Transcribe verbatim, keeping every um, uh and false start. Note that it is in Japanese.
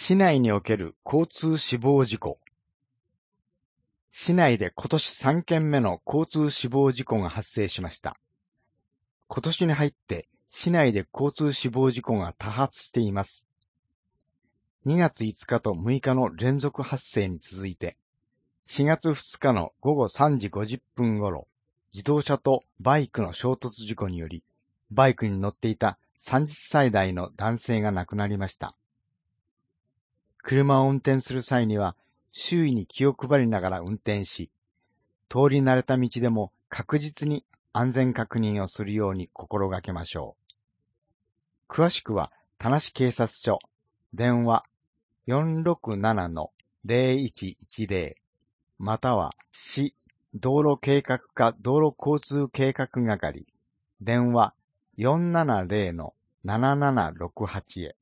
市内における交通死亡事故。市内で今年さんけんめの交通死亡事故が発生しました。今年に入って市内で交通死亡事故が多発しています。にがついつかとむいかの連続発生に続いて、しがつふつかのごごさんじごじゅっぷん頃、自動車とバイクの衝突事故により、バイクに乗っていたさんじゅっさいだいの男性が亡くなりました。車を運転する際には、周囲に気を配りながら運転し、通り慣れた道でも確実に安全確認をするように心がけましょう。詳しくは、田無警察署、電話 よんろくななのゼロいちいちゼロ または市道路計画課道路交通計画係、電話 よんななゼロのななななろくはち へ。